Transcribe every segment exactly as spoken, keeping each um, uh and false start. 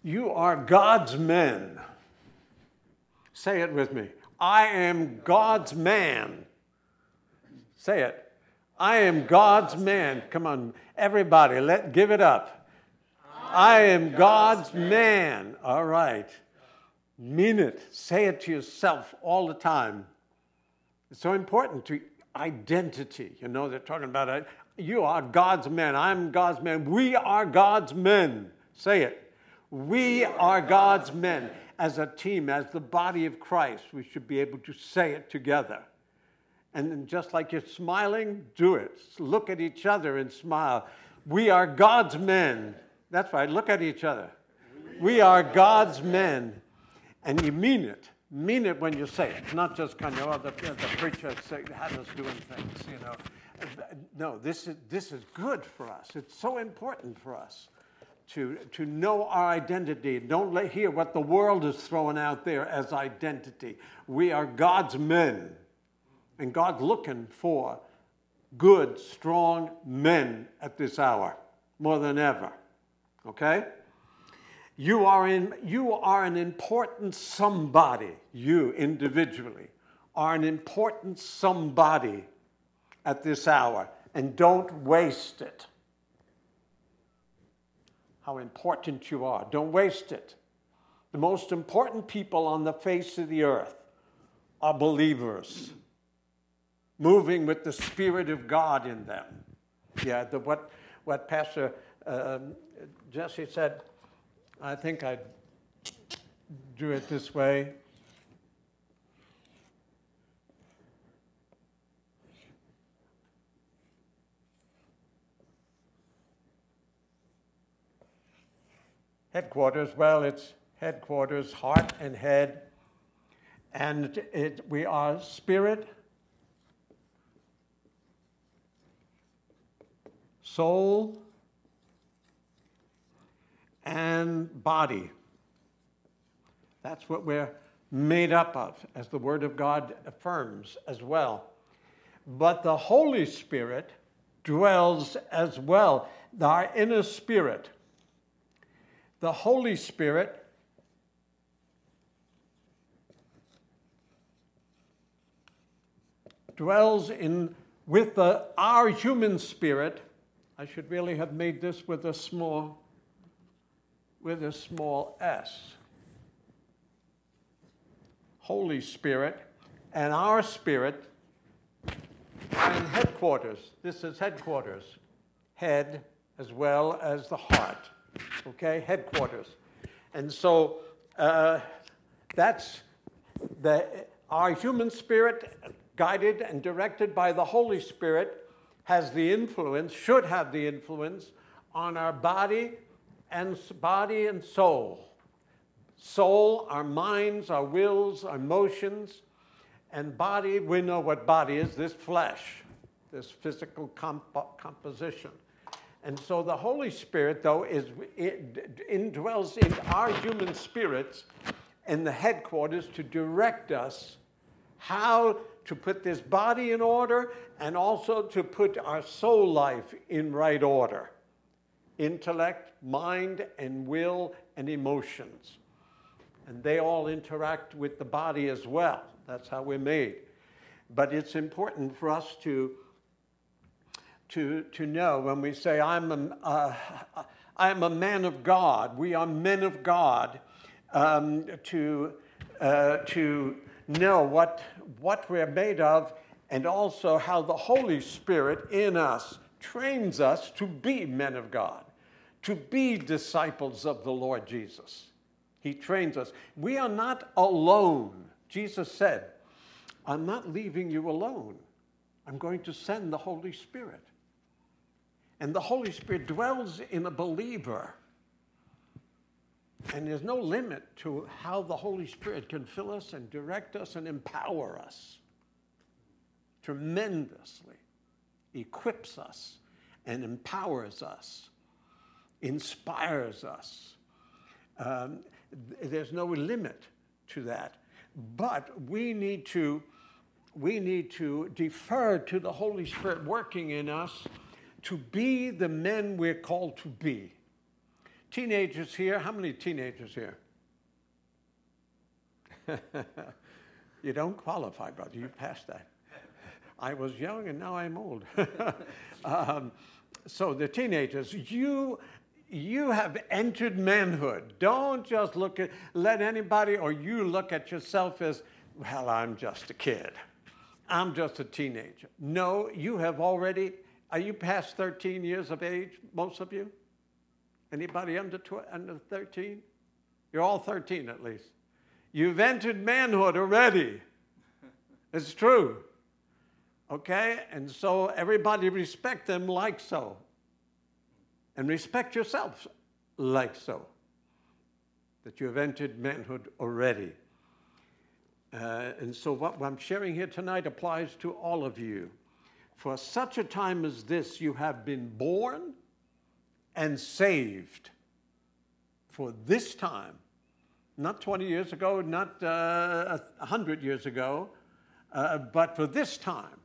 You are God's men. Say it with me. I am God's man. Say it. I am God's man. Come on, everybody, let give it up. I am God's man. All right. Mean it. Say it to yourself all the time. It's so important to identity. You know, they're talking about it. You are God's man. I'm God's man. We are God's men. Say it. We are God's men. As a team, as the body of Christ, we should be able to say it together. And then just like you're smiling, do it. Look at each other and smile. We are God's men. That's right. Look at each other. We are God's men. And you mean it. Mean it when you say it. Not just kind of, oh, the, the preacher had us doing things, you know. No, this is, this is good for us. It's so important for us. To, to know our identity. Don't let, hear what the world is throwing out there as identity. We are God's men. And God's looking for good, strong men at this hour, more than ever. Okay? You are, in, you are an important somebody. You individually are an important somebody at this hour. And don't waste it. How important you are. Don't waste it. The most important people on the face of the earth are believers, moving with the Spirit of God in them. Yeah, the, what, what Pastor uh, Jesse said, I think I'd do it this way. Headquarters, well, it's headquarters, heart and head. And it, we are spirit, soul, and body. That's what we're made up of, as the Word of God affirms as well. But the Holy Spirit dwells as well, our inner spirit. The Holy Spirit dwells in with the our human spirit. I should really have made this with a small with a small s. Holy Spirit and our spirit are in headquarters. This is headquarters. Head as well as the heart. Okay, headquarters. And so uh, that's the our human spirit, guided and directed by the Holy Spirit, has the influence, should have the influence on our body and body and soul. Soul, our minds, our wills, our emotions, and body, we know what body is, this flesh, this physical comp- composition. And so the Holy Spirit, though, is it indwells in our human spirits in the headquarters to direct us how to put this body in order and also to put our soul life in right order. Intellect, mind, and will, and emotions. And they all interact with the body as well. That's how we're made. But it's important for us to To, to know when we say, I'm a, uh, I'm a man of God, we are men of God, um, to, uh, to know what, what we're made of and also how the Holy Spirit in us trains us to be men of God, to be disciples of the Lord Jesus. He trains us. We are not alone. Jesus said, I'm not leaving you alone. I'm going to send the Holy Spirit. And the Holy Spirit dwells in a believer. And there's no limit to how the Holy Spirit can fill us and direct us and empower us tremendously, equips us and empowers us, inspires us. Um, there's no limit to that. But we need to, we need to defer to the Holy Spirit working in us to be the men we're called to be, Teenagers here, how many teenagers here? You don't qualify, brother. You passed that. I was young and now I'm old. um, so the teenagers, you you have entered manhood. Don't just look at, let anybody or you look at yourself as, well, I'm just a kid. I'm just a teenager. No, you have already, are you past thirteen years of age, most of you? Anybody under, tw- under thirteen? You're all thirteen at least. You've entered manhood already. It's true. Okay? And so everybody respect them like so. And respect yourself like so. That you have entered manhood already. Uh, and so what I'm sharing here tonight applies to all of you. For such a time as this, you have been born and saved. For this time. Not twenty years ago, not uh, one hundred years ago, uh, but for this time.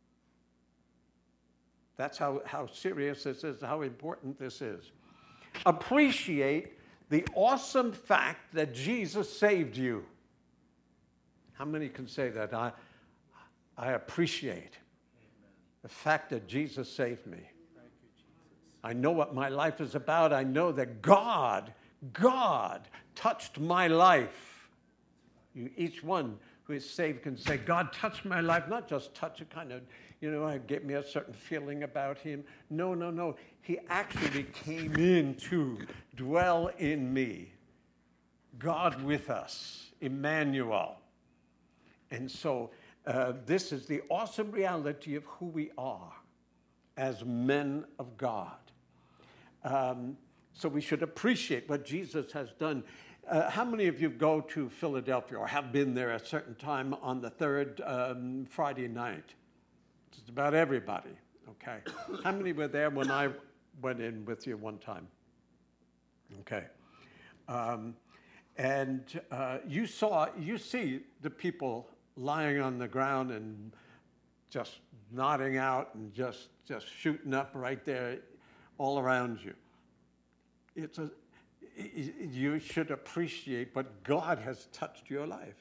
That's how, how serious this is, how important this is. Appreciate the awesome fact that Jesus saved you. How many can say that? I, I appreciate the fact that Jesus saved me. I know what my life is about. I know that God, God touched my life. You, each one who is saved can say, God touched my life. Not just touch it, kind of, you know, gave me a certain feeling about him. No, no, no. He actually came in to dwell in me. God with us, Emmanuel. And so uh, this is the awesome reality of who we are as men of God. Um, so we should appreciate what Jesus has done. Uh, how many of you go to Philadelphia or have been there at a certain time on the third um, Friday night? Just about everybody, okay. How many were there when I went in with you one time? Okay. Um, and uh, you saw, you see the people lying on the ground and just nodding out and just, just shooting up right there all around you. It's a, you should appreciate what God has touched your life.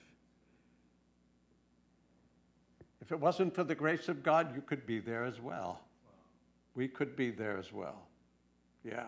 If it wasn't for the grace of God, you could be there as well. We could be there as well. Yeah.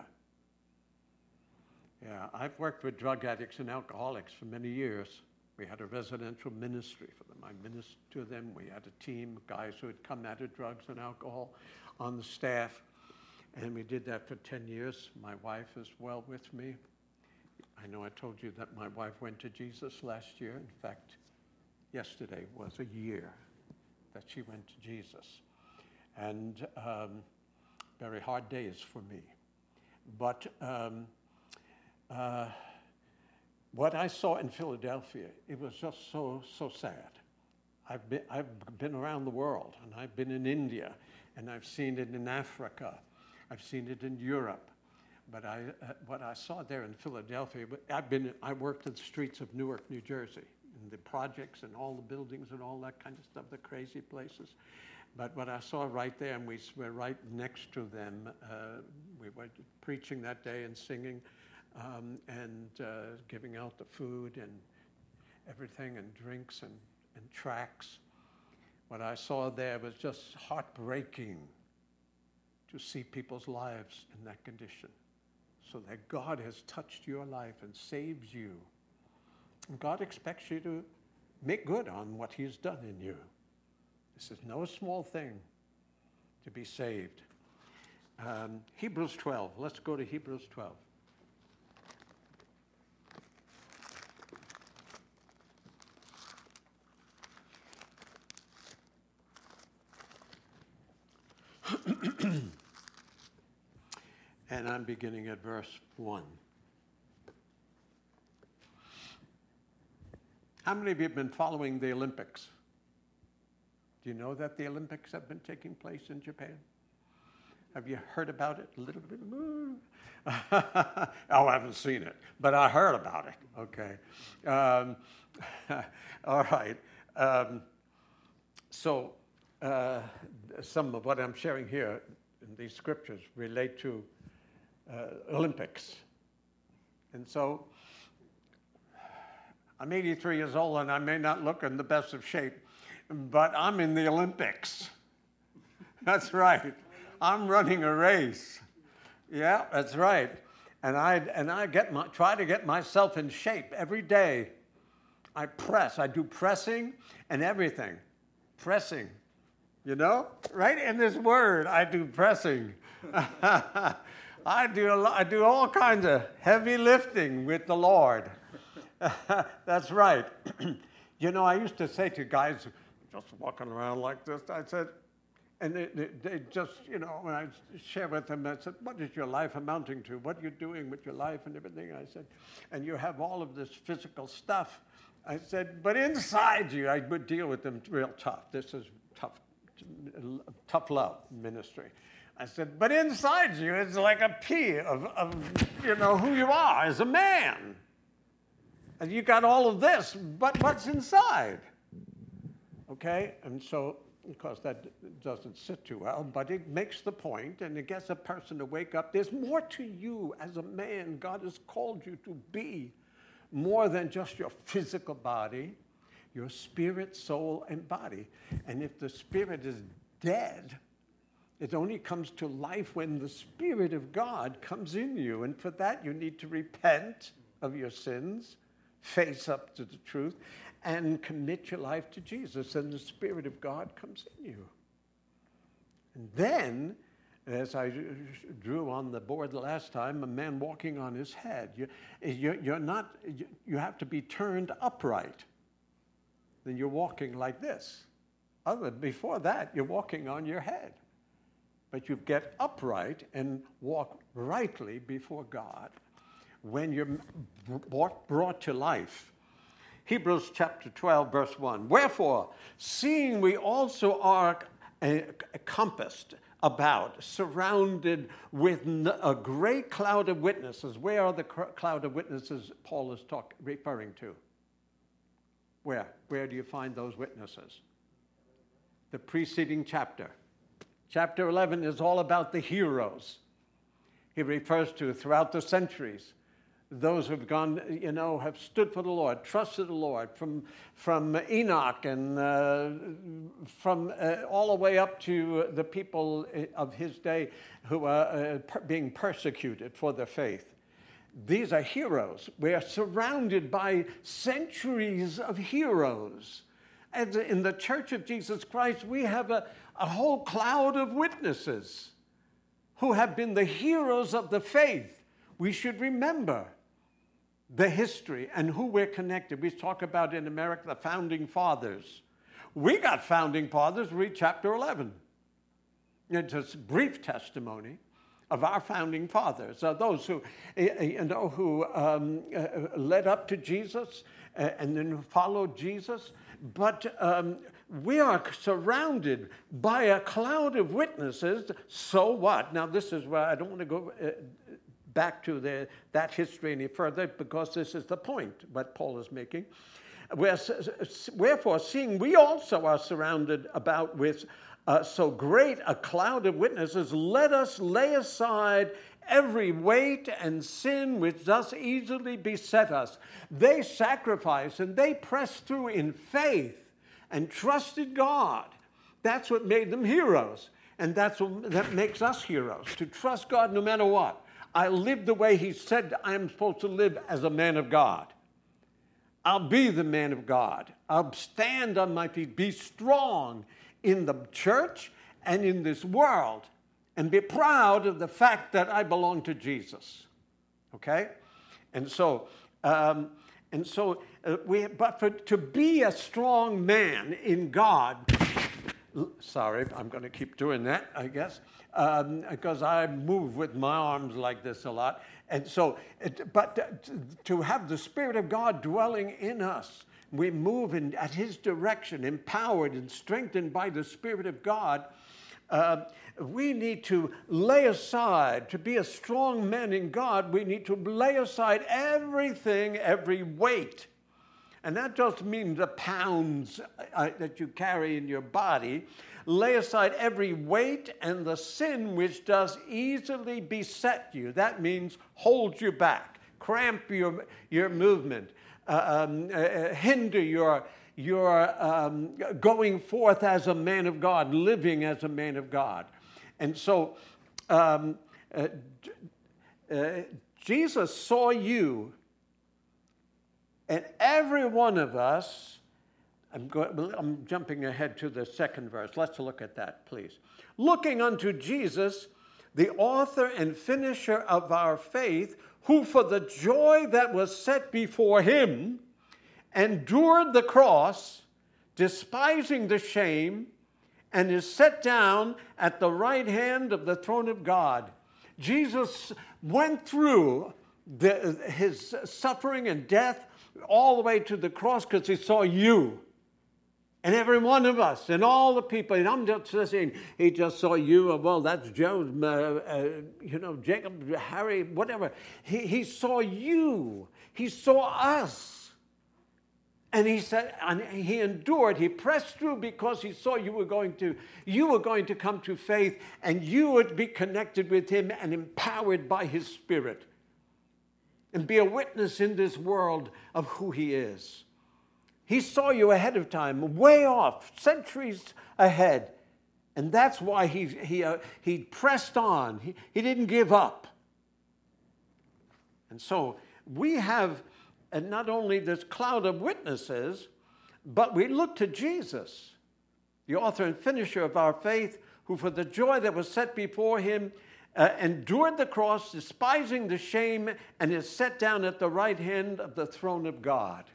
Yeah, I've worked with drug addicts and alcoholics for many years. We had a residential ministry for them. I ministered to them. We had a team of guys who had come out of drugs and alcohol on the staff. And we did that for ten years. My wife is well with me. I know I told you that my wife went to Jesus last year. In fact, yesterday was a year that she went to Jesus. And um, very hard days for me. But um, uh, what I saw in Philadelphia, it was just so, so sad. I've been, I've been around the world, and I've been in India, and I've seen it in Africa. I've seen it in Europe. But I, uh, what I saw there in Philadelphia, I've been, I worked in the streets of Newark, New Jersey, in the projects and all the buildings and all that kind of stuff, the crazy places. But what I saw right there, and we were right next to them, uh, we were preaching that day and singing um, and uh, giving out the food and everything and drinks and, and tracts. What I saw there was just heartbreaking to see people's lives in that condition. So that God has touched your life and saves you. And God expects you to make good on what he's done in you. This is no small thing to be saved. Um, Hebrews twelve. Let's go to Hebrews twelve. And I'm beginning at verse one. How many of you have been following the Olympics? Do you know that the Olympics have been taking place in Japan? Have you heard about it a little bit? Oh, I haven't seen it, but I heard about it. Okay. Um, all right. Um, so uh, some of what I'm sharing here in these scriptures relate to uh, Olympics. And so I'm eighty-three years old, and I may not look in the best of shape, but I'm in the Olympics. That's right. I'm running a race. Yeah, that's right. And I and I get my, try to get myself in shape every day. I press. I do pressing and everything. Pressing. You know? Right in this word, I do pressing. I do a lot, I do all kinds of heavy lifting with the Lord. That's right. You know, I used to say to guys just walking around like this, I said, and they, they, they just, you know, when I share with them, I said, what is your life amounting to? What are you doing with your life and everything? I said, and you have all of this physical stuff. I said, but inside you, I would deal with them real tough. This is tough, tough love ministry. I said, but inside you, it's like a pea of, of, you know, who you are as a man. And you got all of this, but what's inside? Okay, and so, of course, that doesn't sit too well, but it makes the point, and it gets a person to wake up. There's more to you as a man. God has called you to be more than just your physical body, your spirit, soul, and body. And if the spirit is dead, it only comes to life when the Spirit of God comes in you. And for that, you need to repent of your sins, face up to the truth, and commit your life to Jesus, and the Spirit of God comes in you. And then, as I drew on the board the last time, a man walking on his head. You, you're, you're not, you, you have to be turned upright. Then you're walking like this. Other, before that, you're walking on your head. But you get upright and walk rightly before God when you're brought, brought to life. Hebrews chapter twelve, verse one. Wherefore, seeing we also are compassed about, surrounded with a great cloud of witnesses. Where are the cloud of witnesses Paul is talk, referring to? Where? Where do you find those witnesses? The preceding chapter. Chapter eleven is all about the heroes. He refers to throughout the centuries. Those who've gone, you know, have stood for the Lord, trusted the Lord, from, from Enoch and uh, from uh, all the way up to the people of his day who are uh, per- being persecuted for their faith. These are heroes. We are surrounded by centuries of heroes. And in the Church of Jesus Christ, we have a, a whole cloud of witnesses who have been the heroes of the faith. We should remember the history and who we're connected. We talk about in America the founding fathers. We got founding fathers. Read chapter eleven. It's a brief testimony of our founding fathers, uh, those who, you know, who um, uh, led up to Jesus uh, and then followed Jesus. But um, we are surrounded by a cloud of witnesses. So what? Now, this is where I don't want to go uh, back to the, that history any further, because this is the point what Paul is making. Wherefore, seeing we also are surrounded about with uh, so great a cloud of witnesses, let us lay aside every weight and sin which does easily beset us. They sacrificed and they pressed through in faith and trusted God. That's what made them heroes. And that's what that makes us heroes, to trust God no matter what. I live the way he said I am supposed to live as a man of God. I'll be the man of God. I'll stand on my feet, be strong in the church and in this world, and be proud of the fact that I belong to Jesus. Okay? And so, um, and so uh, we, but for, to be a strong man in God, sorry, I'm going to keep doing that, I guess, um, because I move with my arms like this a lot. And so, it, but to have the Spirit of God dwelling in us, we move in, at his direction, empowered and strengthened by the Spirit of God. Uh, we need to lay aside, to be a strong man in God, we need to lay aside everything, every weight. And that doesn't mean the pounds uh, that you carry in your body. Lay aside every weight and the sin which does easily beset you. That means hold you back. cramp your, your movement, uh, um, uh, hinder your, your um, going forth as a man of God, living as a man of God. And so um, uh, uh, Jesus saw you, and every one of us. I'm, go- I'm jumping ahead to the second verse. Let's look at that, please. Looking unto Jesus, the author and finisher of our faith, who for the joy that was set before him endured the cross, despising the shame, and is set down at the right hand of the throne of God. Jesus went through the, his suffering and death all the way to the cross because he saw you. And every one of us, and all the people, and I'm just saying, he just saw you, well, that's Joe, uh, uh, you know, Jacob, Harry, whatever. He, he saw you. He saw us. And he said, and he endured, he pressed through because he saw you were going to, you were going to come to faith, and you would be connected with him and empowered by his Spirit, and be a witness in this world of who he is. He saw you ahead of time, way off, centuries ahead. And that's why he, he, uh, he pressed on. He, he didn't give up. And so we have uh, not only this cloud of witnesses, but we look to Jesus, the author and finisher of our faith, who for the joy that was set before him uh, endured the cross, despising the shame, and is set down at the right hand of the throne of God.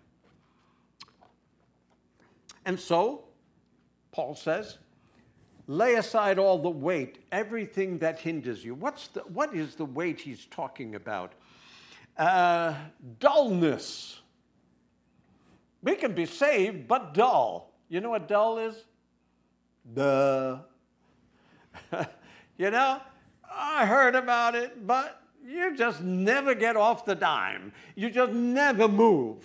And so, Paul says, lay aside all the weight, everything that hinders you. What's the, what is the weight he's talking about? Uh, dullness. We can be saved, but dull. You know what dull is? Duh. You know, I heard about it, but you just never get off the dime. You just never move.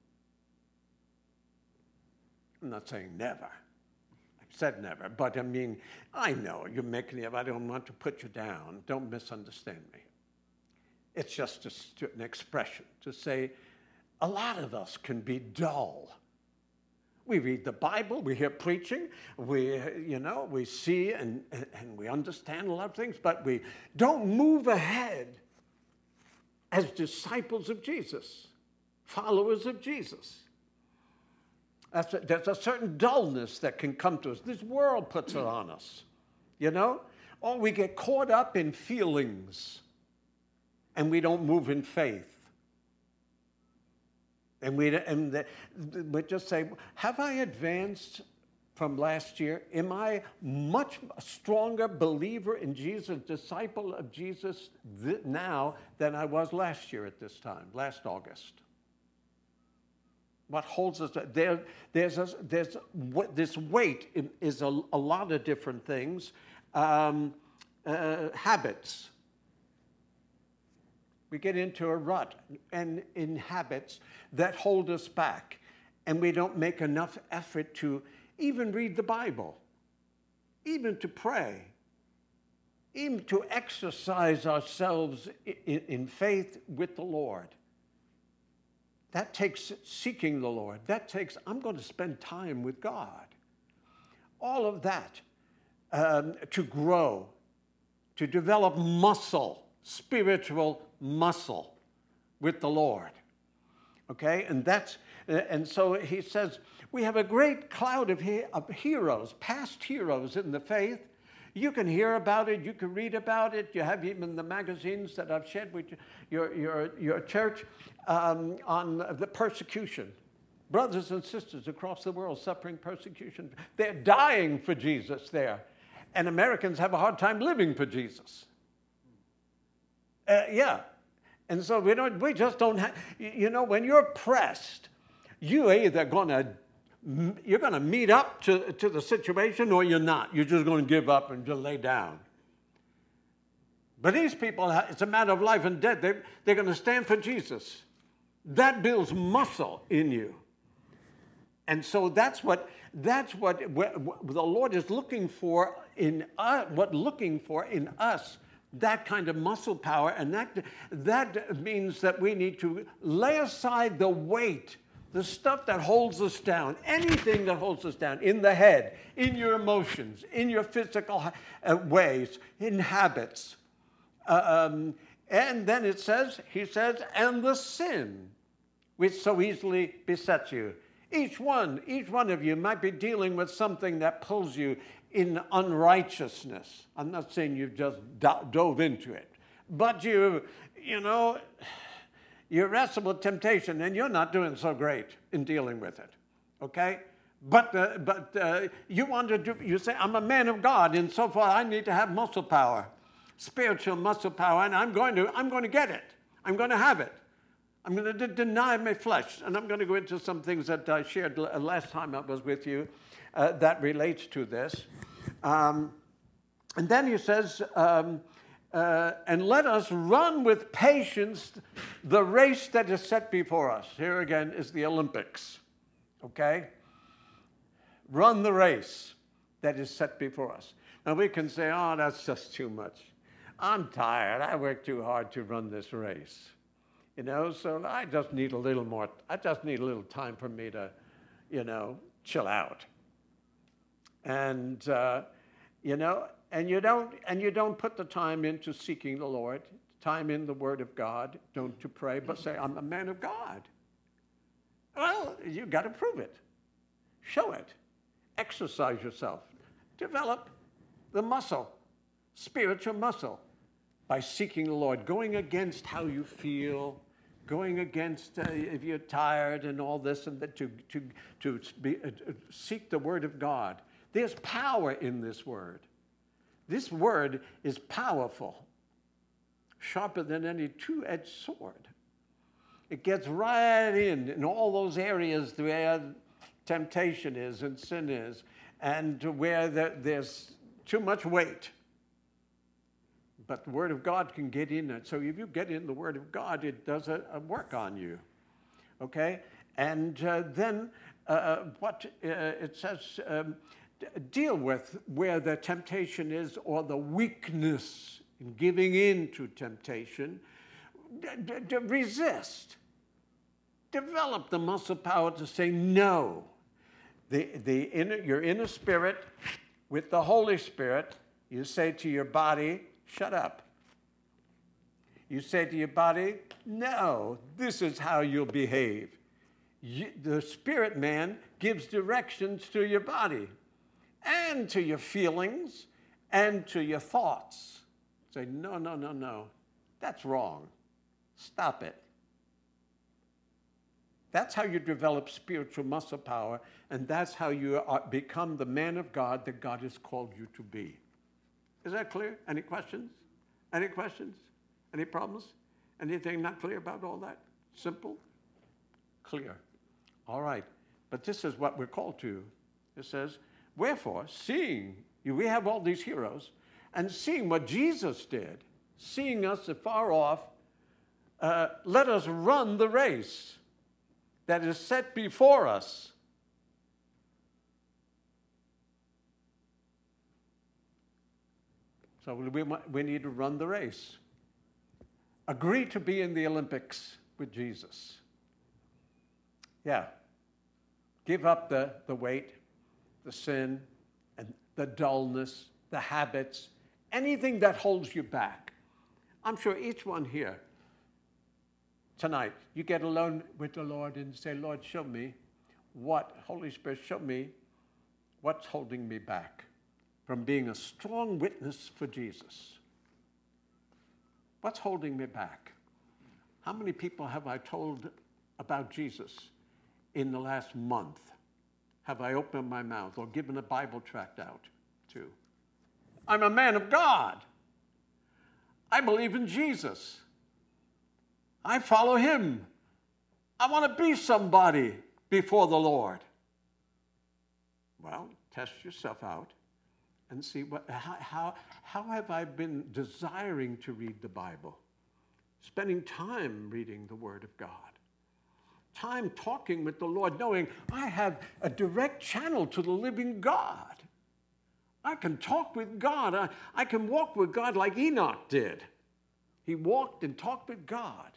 I'm not saying never. I've said never, but I mean, I know you're making it. I don't want to put you down. Don't misunderstand me. It's just a, an expression to say a lot of us can be dull. We read the Bible, we hear preaching, we, you know, we see and, and we understand a lot of things, but we don't move ahead as disciples of Jesus, followers of Jesus. That's a, there's a certain dullness that can come to us. This world puts it on us, you know? Or we get caught up in feelings and we don't move in faith. And we and the, we just say, have I advanced from last year? Am I much stronger believer in Jesus, disciple of Jesus th- now than I was last year at this time, last August? What holds us there? There's a, there's this weight is a, a lot of different things. Um, uh, habits. We get into a rut and in habits that hold us back, and we don't make enough effort to even read the Bible, even to pray, even to exercise ourselves in, in faith with the Lord. That takes seeking the Lord. That takes, I'm going to spend time with God. All of that um, to grow, to develop muscle, spiritual muscle with the Lord. Okay? And that's, and so he says, we have a great cloud of, he, of heroes, past heroes in the faith. You can hear about it. You can read about it. You have even the magazines that I've shared with your, your, your church um, on the persecution. Brothers and sisters across the world suffering persecution. They're dying for Jesus there. And Americans have a hard time living for Jesus. Uh, yeah. And so we don't. We just don't have, you know, when you're pressed, you're either going to You're going to meet up to, to the situation or you're not. You're just going to give up and just lay down. But these people, it's a matter of life and death. They're, they're going to stand for Jesus. That builds muscle in you. And so that's what, that's what, what the Lord is looking for in us, what looking for in us that kind of muscle power, and that, that means that we need to lay aside the weight, the stuff that holds us down, anything that holds us down in the head, in your emotions, in your physical uh, ways, in habits. Uh, um, and then it says, he says, and the sin which so easily besets you. Each one, each one of you might be dealing with something that pulls you in unrighteousness. I'm not saying you've just do- dove into it, but you, you know, you wrestle with temptation and you're not doing so great in dealing with it, okay? But uh, but uh, you want to do, you say, I'm a man of God, and so far I need to have muscle power, spiritual muscle power, and I'm going to, I'm going to get it. I'm going to have it. I'm going to d- deny my flesh, and I'm going to go into some things that I shared l- last time I was with you uh, that relates to this. Um, and then he says, um, uh, and let us run with patience the race that is set before us. Here again is the Olympics, okay? Run the race that is set before us. Now we can say, oh, that's just too much. I'm tired. I worked too hard to run this race. You know, so I just need a little more, I just need a little time for me to, you know, chill out. And, uh, you know, and you don't, and you don't put the time into seeking the Lord, time in the Word of God, don't to pray, but say, I'm a man of God. Well, you got to prove it. Show it. Exercise yourself. Develop the muscle, spiritual muscle, by seeking the Lord, going against how you feel, going against uh, if you're tired and all this, and that to to to be, uh, seek the Word of God. There's power in this Word. This Word is powerful, sharper than any two-edged sword. It gets right in in all those areas where temptation is and sin is, and where there, there's too much weight. But the Word of God can get in it. So if you get in the Word of God, it does a, a work on you, okay? And uh, then uh, what uh, it says, um, d- deal with where the temptation is or the weakness in giving in to temptation. D- d- d- resist. Develop the muscle power to say no. The, the inner, your inner spirit with the Holy Spirit, you say to your body, shut up. You say to your body, no, this is how you'll behave. You, the spirit man gives directions to your body and to your feelings and to your thoughts. Say, no, no, no, no, that's wrong. Stop it. That's how you develop spiritual muscle power, and that's how you are, become the man of God that God has called you to be. Is that clear? Any questions? Any questions? Any problems? Anything not clear about all that? Simple? Clear. All right. But this is what we're called to. It says, wherefore, seeing, we have all these heroes, and seeing what Jesus did, seeing us afar off, uh, let us run the race that is set before us. So we, we need to run the race. Agree to be in the Olympics with Jesus. Yeah. Give up the, the weight, the sin, and the dullness, the habits, anything that holds you back. I'm sure each one here tonight, you get alone with the Lord and say, Lord, show me what, Holy Spirit, show me what's holding me back from being a strong witness for Jesus. What's holding me back? How many people have I told about Jesus in the last month? Have I opened my mouth or given a Bible tract out to? I'm a man of God. I believe in Jesus. I follow him. I want to be somebody before the Lord. Well, test yourself out and see what, how, how, how have I been desiring to read the Bible? Spending time reading the Word of God. Time talking with the Lord, knowing I have a direct channel to the living God. I can talk with God. I, I can walk with God like Enoch did. He walked and talked with God.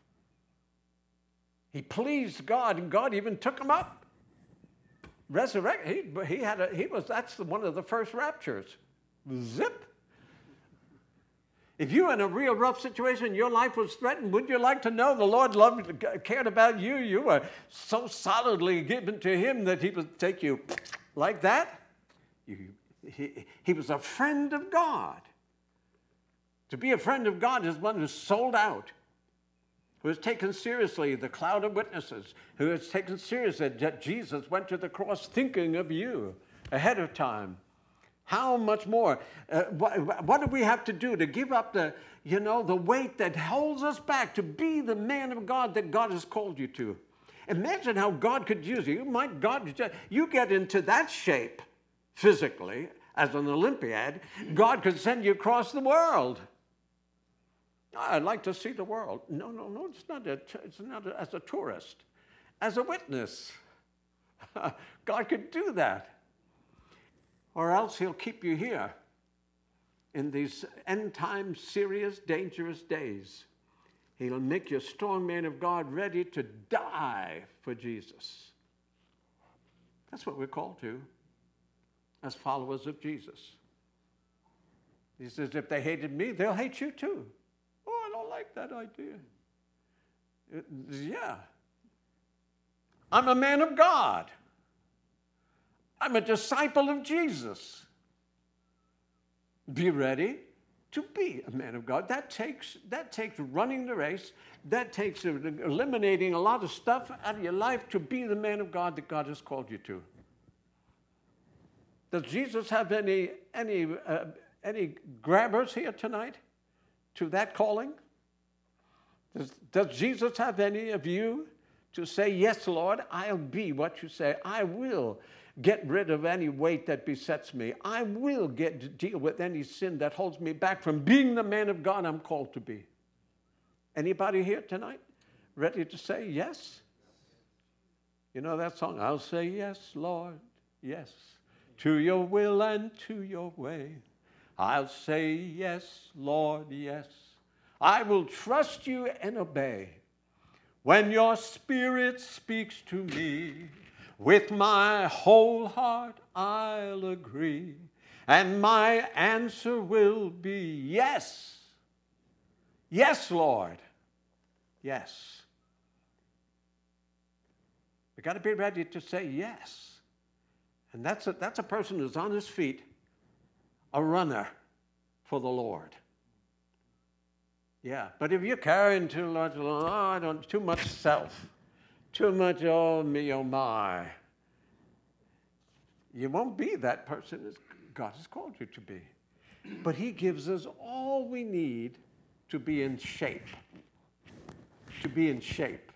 He pleased God, and God even took him up. Resurrect. He, he had a, he was, that's the, one of the first raptures. Zip. If you were in a real rough situation, your life was threatened, would you like to know the Lord loved, cared about you? You were so solidly given to him that he would take you like that. You, he, he was a friend of God. To be a friend of God is one who's sold out, who has taken seriously the cloud of witnesses, who has taken seriously that Jesus went to the cross thinking of you ahead of time. How much more? Uh, what, what do we have to do to give up the, you know, the weight that holds us back to be the man of God that God has called you to? Imagine how God could use you. My God, you get into that shape physically as an Olympiad, God could send you across the world. I'd like to see the world. No, no, no, it's not, a, it's not a, as a tourist, as a witness. God could do that. Or else he'll keep you here in these end-time, serious, dangerous days. He'll make you a strong man of God ready to die for Jesus. That's what we're called to as followers of Jesus. He says, if they hated me, they'll hate you too. Oh, I don't like that idea. It, yeah. I'm a man of God. I'm a disciple of Jesus. Be ready to be a man of God. That takes, that takes running the race. That takes eliminating a lot of stuff out of your life to be the man of God that God has called you to. Does Jesus have any, any, uh, any grabbers here tonight to that calling? Does, does Jesus have any of you to say, yes, Lord, I'll be what you say. I will get rid of any weight that besets me. I will get to deal with any sin that holds me back from being the man of God I'm called to be. Anybody here tonight ready to say yes? You know that song, I'll say yes, Lord, yes, to your will and to your way. I'll say yes, Lord, yes. I will trust you and obey. When your spirit speaks to me, with my whole heart I'll agree, and my answer will be yes. Yes, Lord. Yes. We've got to be ready to say yes. And that's a, that's a person who's on his feet, a runner for the Lord. Yeah, but if you're carrying too much, oh, I don't, too much self, too much, oh me, oh my, you won't be that person as God has called you to be. But he gives us all we need to be in shape. To be in shape.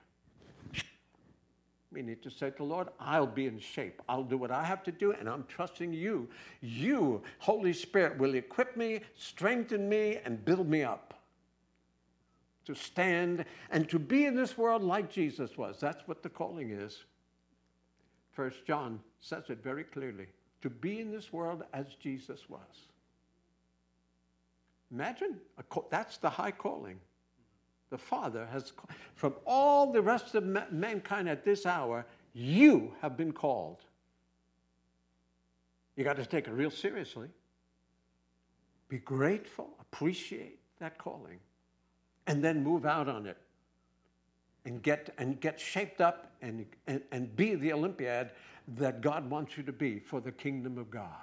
We need to say to the Lord, I'll be in shape. I'll do what I have to do, and I'm trusting you. You, Holy Spirit, will equip me, strengthen me, and build me up to stand and to be in this world like Jesus was. That's what the calling is. First John says it very clearly. To be in this world as Jesus was. Imagine, that's the high calling. The Father has, from all the rest of mankind at this hour, you have been called. You got to take it real seriously. Be grateful, appreciate that calling, and then move out on it and get and get shaped up and, and, and be the Olympiad that God wants you to be for the kingdom of God.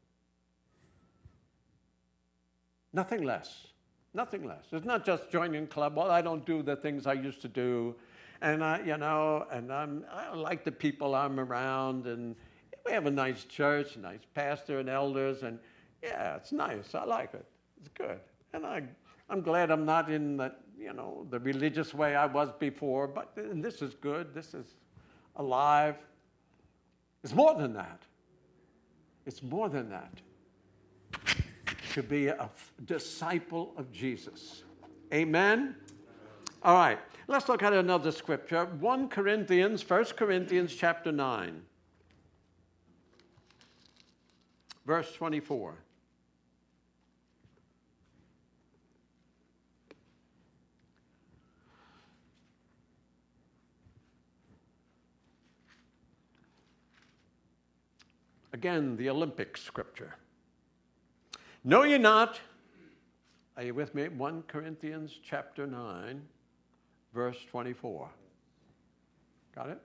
Nothing less. Nothing less. It's not just joining club. Well, I don't do the things I used to do, and I, you know, and I'm I like the people I'm around, and we have a nice church, a nice pastor and elders, and yeah, it's nice. I like it. It's good, and I I'm glad I'm not in the you know the religious way I was before. But this is good. This is alive. It's more than that. It's more than that. To be a disciple of Jesus. Amen? All right, let's look at another scripture. First Corinthians, First Corinthians chapter nine. verse twenty-four. Again, the Olympic scripture. Know ye not, are you with me? First Corinthians chapter nine, verse twenty-four. Got it?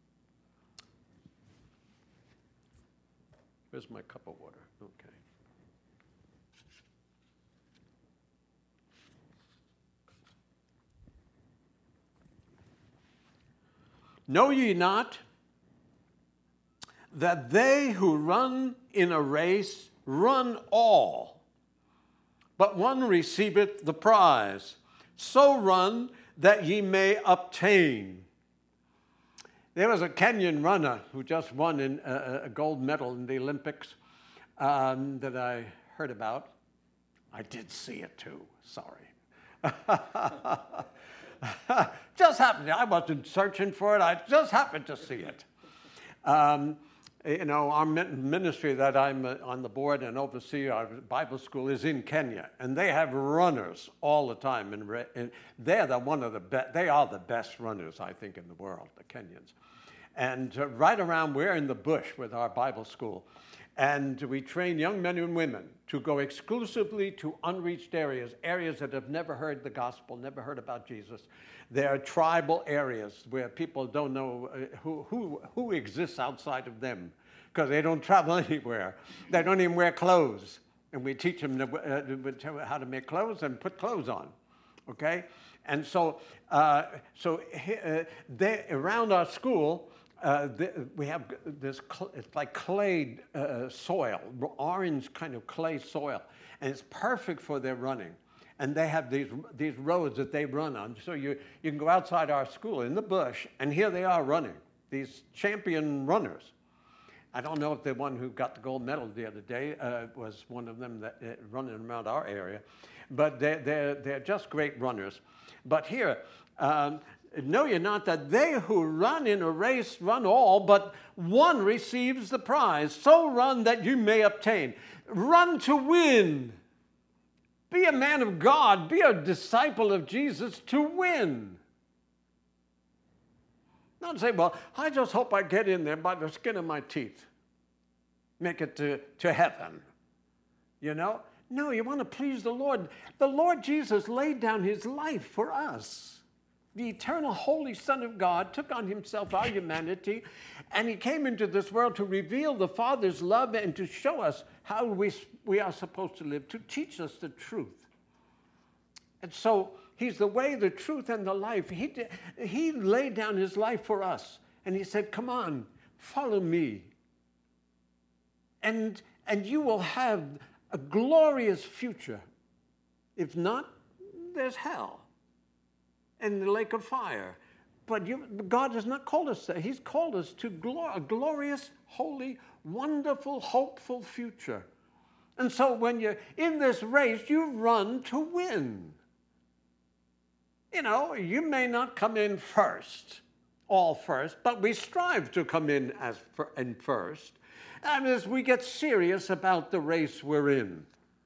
Where's my cup of water? Okay. Know ye not that they who run in a race run all, but one receiveth the prize. So run that ye may obtain. There was a Kenyan runner who just won in a, a gold medal in the Olympics um, that I heard about. I did see it too, sorry. Just happened, I wasn't searching for it, I just happened to see it. Um, You know, our ministry that I'm on the board and oversee, our Bible school, is in Kenya, and they have runners all the time, and, and they're the one of the best. They are the best runners, I think, in the world, the Kenyans. And uh, right around, we're in the bush with our Bible school, and we train young men and women to go exclusively to unreached areas, areas that have never heard the gospel, never heard about Jesus. They're tribal areas where people don't know who, who, who exists outside of them because they don't travel anywhere. They don't even wear clothes. And we teach them to, uh, how to make clothes and put clothes on, okay? And so, uh, so uh, they, around our school, uh, the, we have this, cl- it's like clay uh, soil, orange kind of clay soil, and it's perfect for their running. And they have these, these roads that they run on. So you, you can go outside our school in the bush, and here they are running, these champion runners. I don't know if the one who got the gold medal the other day uh, was one of them that uh, running around our area, but they're, they're, they're just great runners. But here, um, know ye not that they who run in a race run all, but one receives the prize. So run that you may obtain. Run to win. Be a man of God. Be a disciple of Jesus to win. Not say, well, I just hope I get in there by the skin of my teeth. Make it to, to heaven. You know? No, you want to please the Lord. The Lord Jesus laid down his life for us. The eternal holy Son of God took on himself our humanity, and he came into this world to reveal the Father's love and to show us how we, we are supposed to live, to teach us the truth. And so he's the way, the truth, and the life. He, did, he laid down his life for us, and he said, come on, follow me. And, and you will have a glorious future. If not, there's hell and the lake of fire. But you, God has not called us that. He's called us to glor- a glorious, holy, wonderful, hopeful future. And so when you're in this race, you run to win. You know, you may not come in first, all first, but we strive to come in as fir- in first. And as we get serious about the race we're in.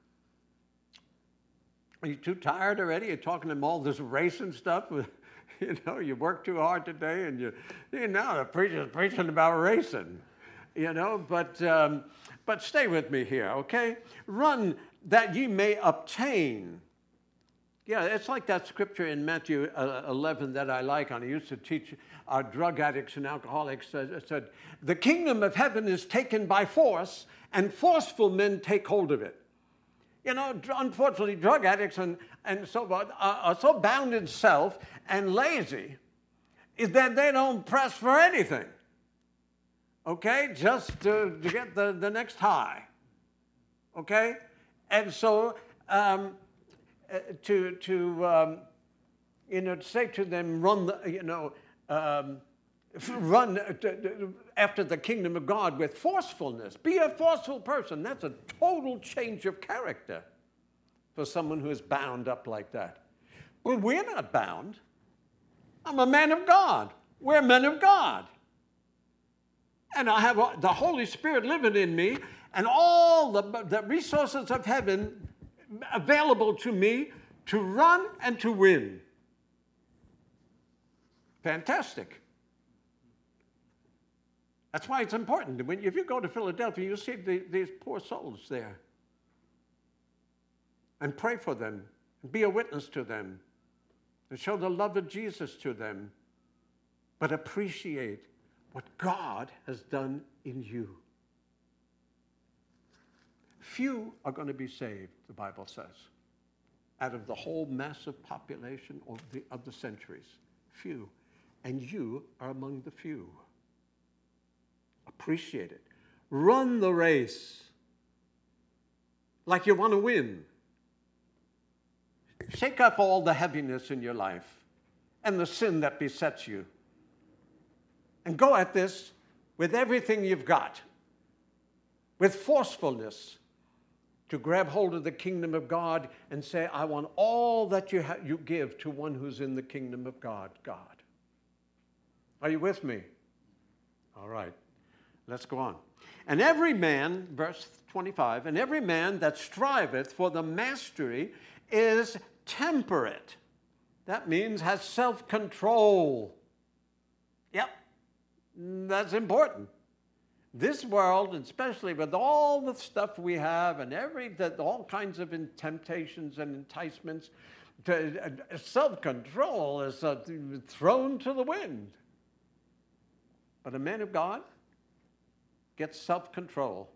Are you too tired already? You're talking to them all this racing stuff? You know, you worked too hard today, and you, you know, the preacher's preaching about racing, you know, but, um, but stay with me here, okay? Run that ye may obtain. Yeah, it's like that scripture in Matthew uh, eleven that I like, and I used to teach our drug addicts and alcoholics. Uh, it said, the kingdom of heaven is taken by force, and forceful men take hold of it. You know, unfortunately, drug addicts and, and so on are, are so bound in self and lazy is that they don't press for anything, okay, just to, to get the, the next high, okay? And so um, to, to um, you know, to say to them, run, the, you know, um, run after the kingdom of God with forcefulness. Be a forceful person. That's a total change of character for someone who is bound up like that. Well, we're not bound. I'm a man of God. We're men of God. And I have the Holy Spirit living in me, and all the, the resources of heaven available to me to run and to win. Fantastic. That's why it's important. When, if you go to Philadelphia, you see the, these poor souls there. And pray for them. And be a witness to them. And show the love of Jesus to them. But appreciate what God has done in you. Few are going to be saved, the Bible says, out of the whole massive population of the, of the centuries. Few. And you are among the few. Appreciate it. Run the race like you want to win. Shake off all the heaviness in your life and the sin that besets you. And go at this with everything you've got, with forcefulness, to grab hold of the kingdom of God and say, I want all that you, ha- you give to one who's in the kingdom of God, God. Are you with me? All right. Let's go on. And every man, verse twenty-five, and every man that striveth for the mastery is temperate. That means has self-control. Yep, that's important. This world, especially with all the stuff we have and every the, all kinds of temptations and enticements, to, uh, self-control is uh, thrown to the wind. But a man of God gets self-control.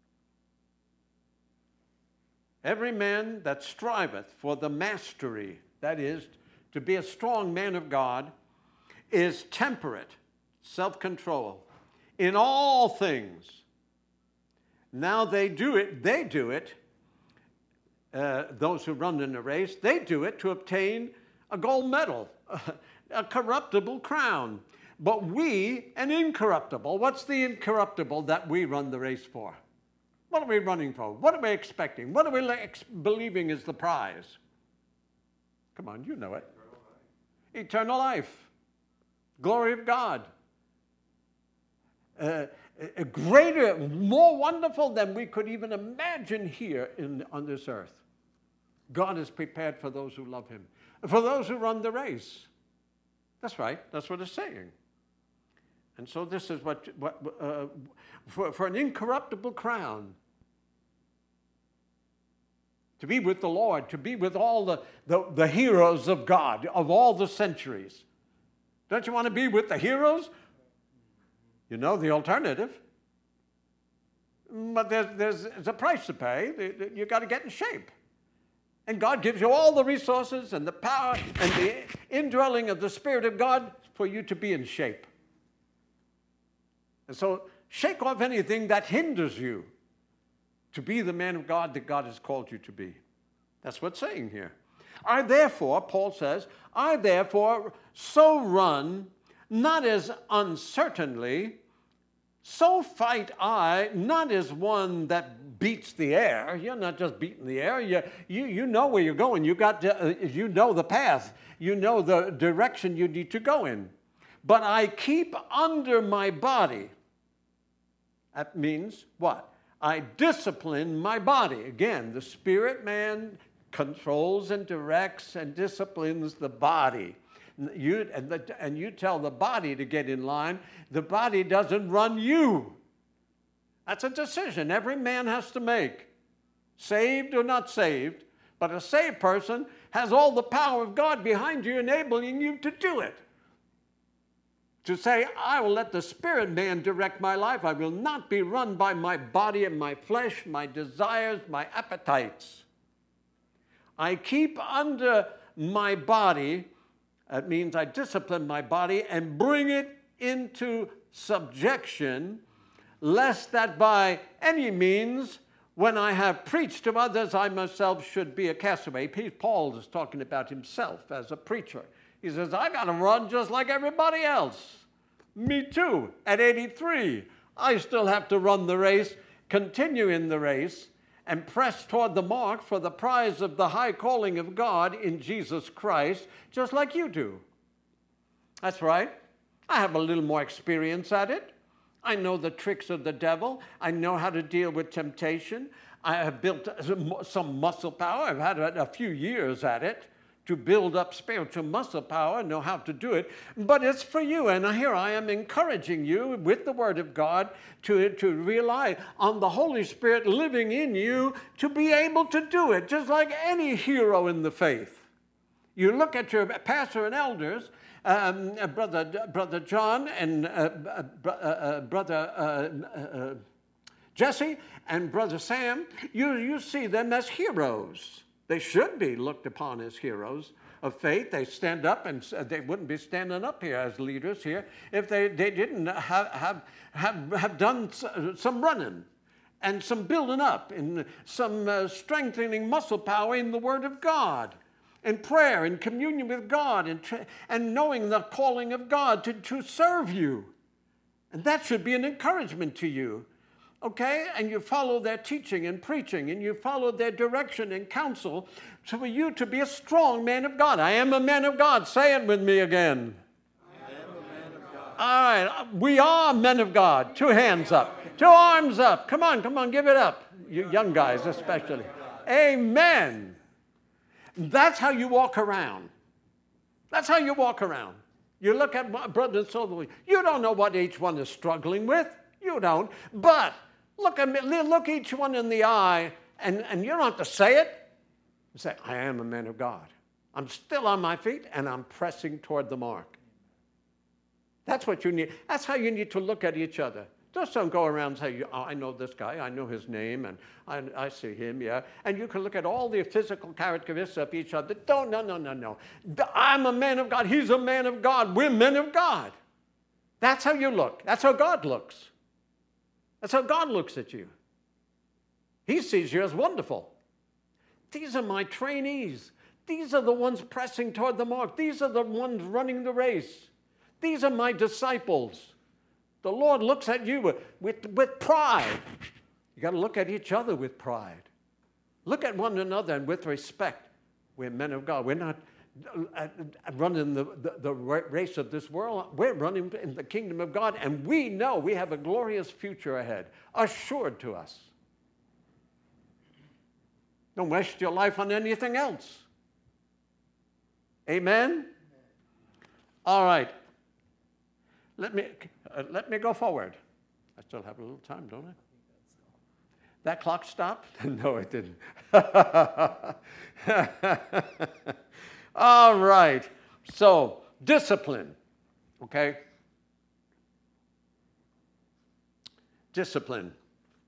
Every man that striveth for the mastery, that is, to be a strong man of God, is temperate, self-control, in all things. Now they do it, they do it, uh, those who run in the race, they do it to obtain a gold medal, a corruptible crown. But we, an incorruptible. What's the incorruptible that we run the race for? What are we running for? What are we expecting? What are we ex- believing is the prize? Come on, you know it. Eternal life. Eternal life. Glory of God. Uh, a greater, more wonderful than we could even imagine here in, on this earth. God is prepared for those who love him. For those who run the race. That's right. That's what it's saying. And so this is what, what uh, for, for an incorruptible crown, to be with the Lord, to be with all the, the, the heroes of God, of all the centuries. Don't you want to be with the heroes? You know the alternative. But there's, there's, there's a price to pay. You've got to get in shape. And God gives you all the resources and the power and the indwelling of the Spirit of God for you to be in shape. And so shake off anything that hinders you to be the man of God that God has called you to be. That's what's saying here. I therefore, Paul says, I therefore so run, not as uncertainly, so fight I, not as one that beats the air. You're not just beating the air. You, you, you know where you're going. You, got to, uh, you know the path. You know the direction you need to go in. But I keep under my body. That means what? I discipline my body. Again, the spirit man controls and directs and disciplines the body. You, and, the, and you tell the body to get in line. The body doesn't run you. That's a decision every man has to make. Saved or not saved. But a saved person has all the power of God behind you, enabling you to do it. To say, I will let the spirit man direct my life. I will not be run by my body and my flesh, my desires, my appetites. I keep under my body. That means I discipline my body and bring it into subjection, lest that by any means, when I have preached to others, I myself should be a castaway. Paul is talking about himself as a preacher. He says, I got to run just like everybody else. Me too. At eighty-three, I still have to run the race, continue in the race, and press toward the mark for the prize of the high calling of God in Jesus Christ, just like you do. That's right. I have a little more experience at it. I know the tricks of the devil. I know how to deal with temptation. I have built some muscle power. I've had a few years at it to build up spiritual muscle power, know how to do it. But it's for you. And here I am encouraging you with the Word of God to, to rely on the Holy Spirit living in you to be able to do it, just like any hero in the faith. You look at your pastor and elders, um, uh, brother, brother John and uh, uh, uh, uh, brother uh, uh, Jesse and brother Sam, you, you see them as heroes. They should be looked upon as heroes of faith. They stand up, and they wouldn't be standing up here as leaders here if they, they didn't have, have, have, have done some running and some building up and some uh, strengthening muscle power in the Word of God, and prayer and communion with God, and, tra- and knowing the calling of God to, to serve you. And that should be an encouragement to you. Okay, and you follow their teaching and preaching, and you follow their direction and counsel for you to be a strong man of God. I am a man of God. Say it with me again. I am a man of God. All right, we are men of God. Two hands up, two arms up. Come on, come on, give it up. You young guys especially. Amen. That's how you walk around. That's how you walk around. You look at my brother and sister. You don't know what each one is struggling with. You don't. But look at me, look each one in the eye, and, and you don't have to say it. You say, I am a man of God. I'm still on my feet, and I'm pressing toward the mark. That's what you need. That's how you need to look at each other. Just don't go around and say, oh, I know this guy, I know his name, and I, I see him, yeah. And you can look at all the physical characteristics of each other. Don't, no, no, no, no. I'm a man of God. He's a man of God. We're men of God. That's how you look. That's how God looks. That's how God looks at you. He sees you as wonderful. These are my trainees. These are the ones pressing toward the mark. These are the ones running the race. These are my disciples. The Lord looks at you with, with, with pride. You got to look at each other with pride. Look at one another and with respect. We're men of God. We're not running the, the, the race of this world. We're running in the kingdom of God, and we know we have a glorious future ahead, assured to us. Don't waste your life on anything else. Amen? All right. Let me, uh, let me go forward. I still have a little time, don't I? That clock stopped? No, it didn't. All right. So, discipline. Okay? Discipline.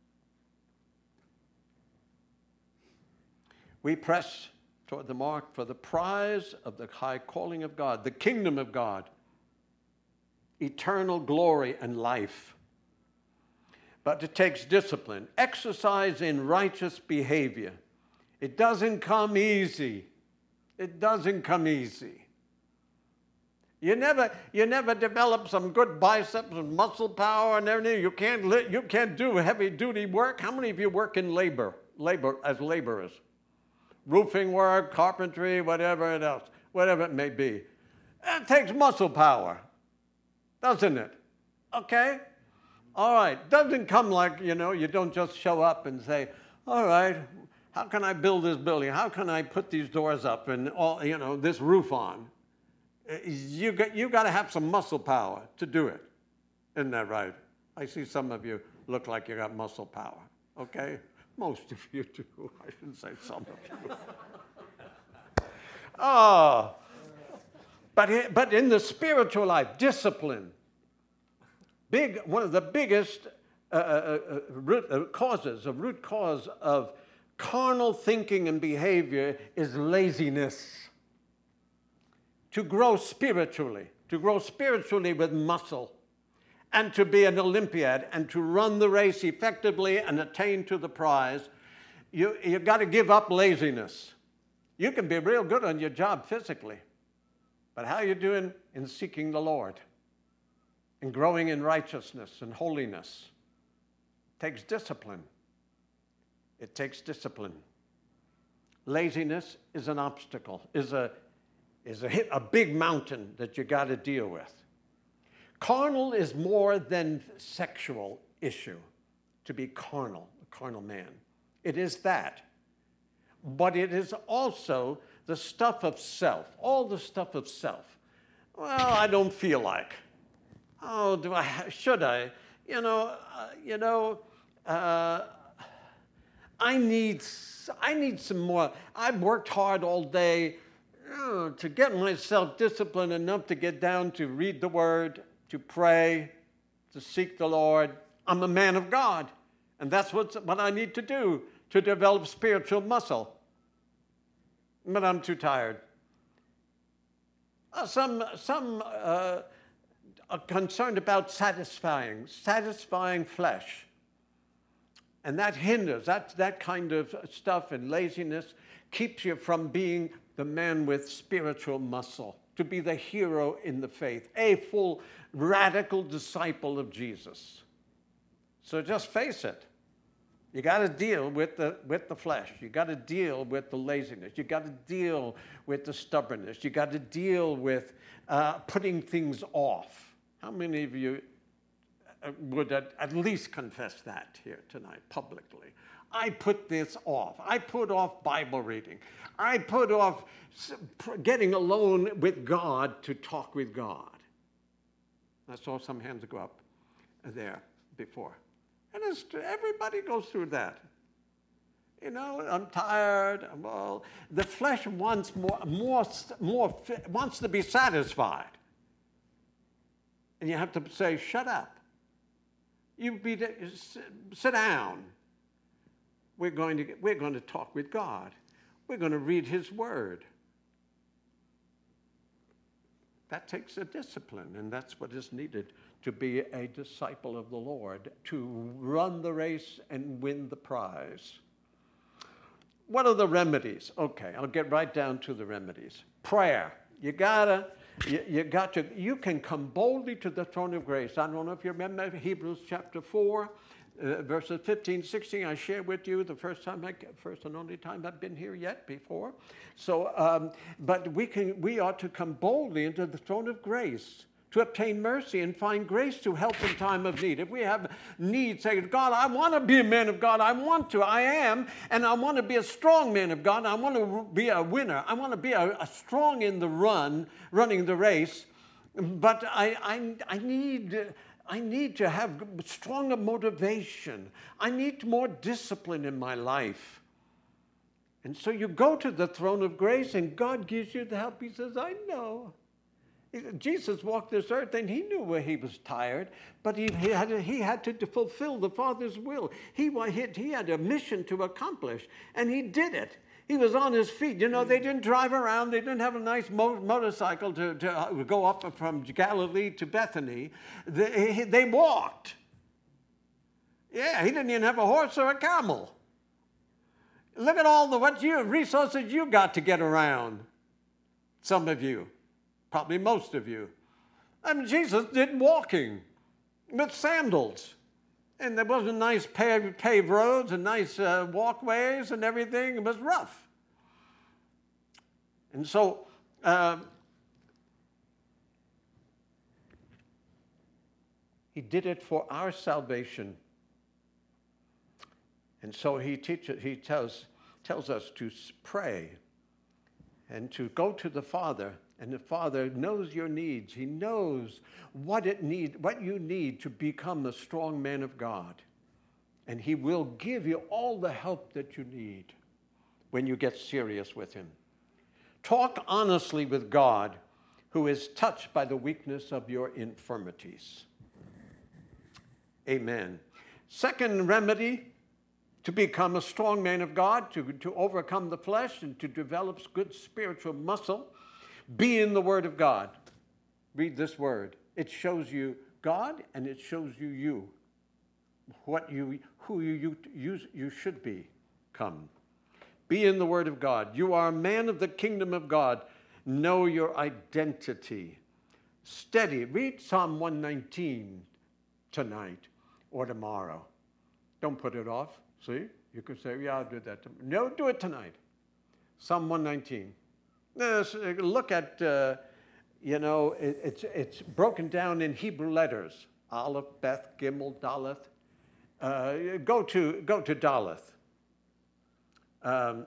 We press toward the mark for the prize of the high calling of God, the kingdom of God, eternal glory and life. But it takes discipline, exercise in righteous behavior. It doesn't come easy. It doesn't come easy. You never, you never develop some good biceps and muscle power and everything. You can't, you can't do heavy-duty work. How many of you work in labor, labor as laborers? Roofing work, carpentry, whatever it else, whatever it may be. It takes muscle power, doesn't it? Okay? All right. Doesn't come like, you know, you don't just show up and say, all right, how can I build this building? How can I put these doors up and all, you know, this roof on? You got, you got to have some muscle power to do it. Isn't that right? I see some of you look like you got muscle power, okay? Most of you do. I shouldn't say some of you. Oh, but, but in the spiritual life, discipline, big, one of the biggest uh, uh, uh, root, uh, causes, a root cause of carnal thinking and behavior is laziness. To grow spiritually, to grow spiritually with muscle, and to be an Olympiad, and to run the race effectively and attain to the prize, you, you've got to give up laziness. You can be real good on your job physically, but how are you doing in seeking the Lord and growing in righteousness and holiness? It takes discipline. It takes discipline. Laziness is an obstacle, is a, is a, hit, a big mountain that you got to deal with. Carnal is more than sexual issue, to be carnal, a carnal man. It is that. But it is also the stuff of self, all the stuff of self. Well, I don't feel like. Oh, do I? Should I? You know, uh, you know, uh, I need, I need some more. I've worked hard all day uh, to get myself disciplined enough to get down to read the Word, to pray, to seek the Lord. I'm a man of God, and that's what's, what I need to do to develop spiritual muscle. But I'm too tired. Uh, some some uh, are concerned about satisfying, satisfying flesh. And that hinders, that, that kind of stuff and laziness keeps you from being the man with spiritual muscle, to be the hero in the faith, a full radical disciple of Jesus. So just face it. You got to deal with the, with the flesh. You got to deal with the laziness. You got to deal with the stubbornness. You got to deal with uh, putting things off. How many of you would at, at least confess that here tonight publicly? I put this off. I put off Bible reading. I put off getting alone with God to talk with God. I saw some hands go up there before. And it's, everybody goes through that. You know, I'm tired. I'm all, the flesh wants more, more, more, wants to be satisfied. And you have to say, shut up. You be, sit down. We're going to, we're going to talk with God. We're going to read His Word. That takes a discipline, and that's what is needed to be a disciple of the Lord, to run the race and win the prize. What are the remedies? Okay, I'll get right down to the remedies. Prayer. You gotta, you, you got to, you can come boldly to the throne of grace. I don't know if you remember Hebrews chapter four, uh, verses fifteen, sixteen. I shared with you the first time, I, first and only time I've been here yet before. So, um, but we can, we ought to come boldly into the throne of grace to obtain mercy and find grace to help in time of need. If we have need, say, God, I want to be a man of God. I want to. I am. And I want to be a strong man of God. I want to be a winner. I want to be a, a strong in the run, running the race. But I, I, I need... I need to have stronger motivation. I need more discipline in my life. And so you go to the throne of grace and God gives you the help. He says, I know. Jesus walked this earth and he knew where he was tired, but he, he, had, to, he had to fulfill the Father's will. He, he had a mission to accomplish, and he did it. He was on his feet. You know, they didn't drive around. They didn't have a nice mo- motorcycle to, to go up from Galilee to Bethany. They, they walked. Yeah, he didn't even have a horse or a camel. Look at all the what you, resources you got to get around. Some of you, probably most of you. I mean, Jesus did walking with sandals. And there wasn't nice paved, paved roads and nice uh, walkways and everything. It was rough. And so, uh, he did it for our salvation. And so he teaches, he tells, tells us to pray and to go to the Father. And the Father knows your needs. He knows what it need, what you need to become a strong man of God. And he will give you all the help that you need when you get serious with him. Talk honestly with God, who is touched by the weakness of your infirmities. Amen. Second remedy to become a strong man of God, to, to overcome the flesh and to develop good spiritual muscle. Be in the Word of God. Read this Word. It shows you God and it shows you you. What you, who you, you, you should become. Be in the Word of God. You are a man of the kingdom of God. Know your identity. Steady. Read Psalm one nineteen tonight or tomorrow. Don't put it off. See? You could say, yeah, I'll do that tomorrow. No, do it tonight. Psalm one nineteen. Look at uh, You know, it, it's, it's broken down in Hebrew letters. Aleph, Beth, Gimel, Daleth. Uh, go to, go to Daleth. Um,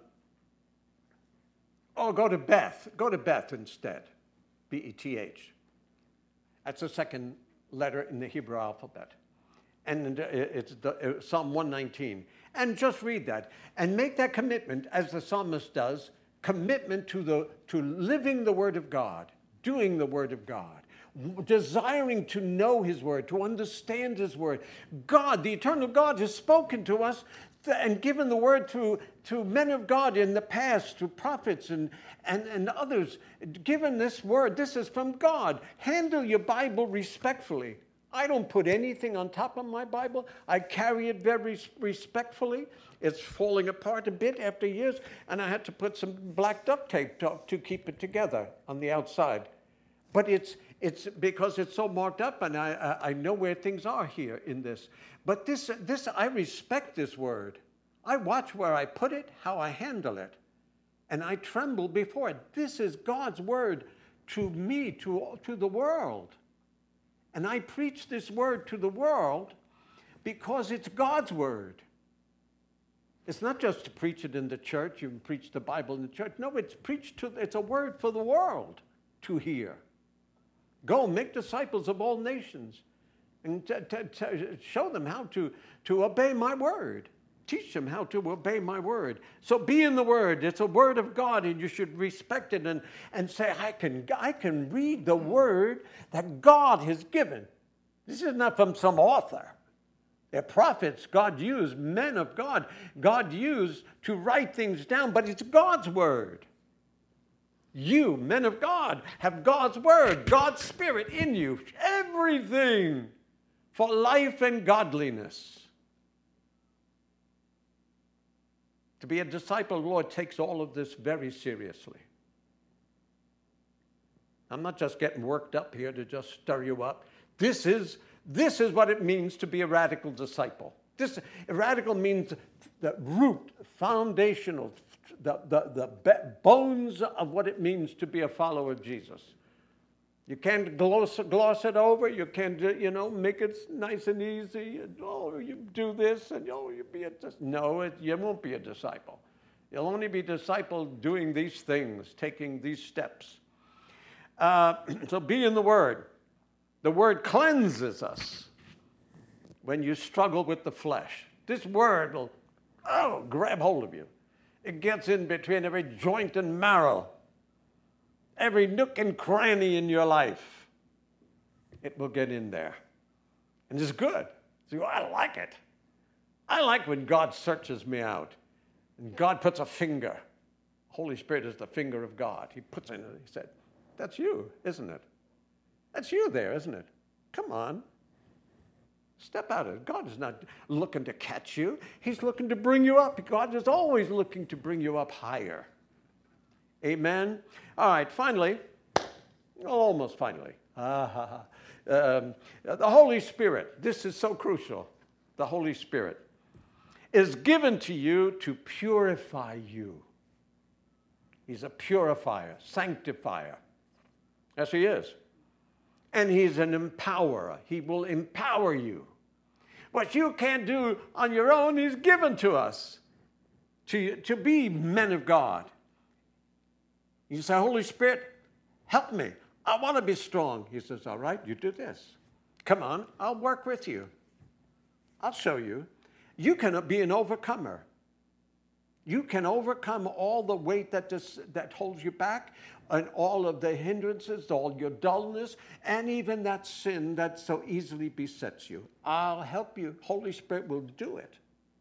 oh, go to Beth. Go to Beth instead. B E T H. That's the second letter in the Hebrew alphabet. And it's the, Psalm one nineteen. And just read that. And make that commitment, as the psalmist does, commitment to, the, to living the Word of God, doing the Word of God, desiring to know His Word, to understand His Word. God, the eternal God, has spoken to us and given the Word to, to men of God in the past, to prophets and, and, and others. Given this Word, this is from God. Handle your Bible respectfully. I don't put anything on top of my Bible. I carry it very respectfully. It's falling apart a bit after years, and I had to put some black duct tape to, to keep it together on the outside. But it's, it's because it's so marked up, and I, I know where things are here in this. But this, this, I respect this Word. I watch where I put it, how I handle it, and I tremble before it. This is God's Word to me, to, to the world. And I preach this Word to the world because it's God's Word. It's not just to preach it in the church. You can preach the Bible in the church. No, it's preached to, it's a word for the world to hear. Go, make disciples of all nations and t- t- t- show them how to, to obey my word. Teach them how to obey my word. So be in the Word. It's a Word of God, and you should respect it and, and say, I can, I can read the Word that God has given. This is not from some author. They're prophets God used, men of God God used to write things down, but it's God's Word. You, men of God, have God's Word, God's Spirit in you. Everything for life and godliness. To be a disciple of the Lord takes all of this very seriously. I'm not just getting worked up here to just stir you up. This is, this is what it means to be a radical disciple. This radical means the root, foundational, the, the, the bones of what it means to be a follower of Jesus. You can't gloss, gloss it over. You can't, you know, make it nice and easy. And, oh, you do this, and oh, you be a dis-. No, it, you won't be a disciple. You'll only be a disciple doing these things, taking these steps. Uh, so be in the Word. The Word cleanses us when you struggle with the flesh. This Word will, oh, grab hold of you. It gets in between every joint and marrow. Every nook and cranny in your life, it will get in there. And it's good. So I like it. I like when God searches me out. And God puts a finger. Holy Spirit is the finger of God. He puts in it. He said, that's you, isn't it? That's you there, isn't it? Come on. Step out of it. God is not looking to catch you. He's looking to bring you up. God is always looking to bring you up higher. Amen. All right, finally, almost finally, uh, um, the Holy Spirit. This is so crucial. The Holy Spirit is given to you to purify you. He's a purifier, sanctifier. Yes, He is. And He's an empowerer. He will empower you. What you can't do on your own, He's given to us to, to be men of God. You say, Holy Spirit, help me. I want to be strong. He says, all right, you do this. Come on, I'll work with you. I'll show you. You can be an overcomer. You can overcome all the weight that, dis- that holds you back, and all of the hindrances, all your dullness, and even that sin that so easily besets you. I'll help you. Holy Spirit will do it.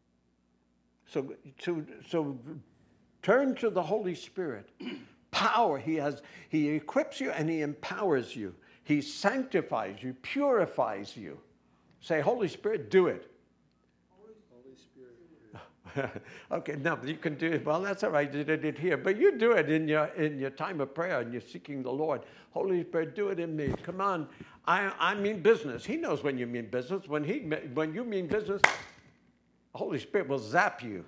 So, to, so turn to the Holy Spirit. Power. He has, He equips you and He empowers you. He sanctifies you, purifies you. Say, Holy Spirit, do it. Holy Spirit. Okay, no, you can do it. Well, that's all right. You did it here. But you do it in your in your time of prayer and you're seeking the Lord. Holy Spirit, do it in me. Come on. I, I mean business. He knows when you mean business. When, he, when you mean business, the Holy Spirit will zap you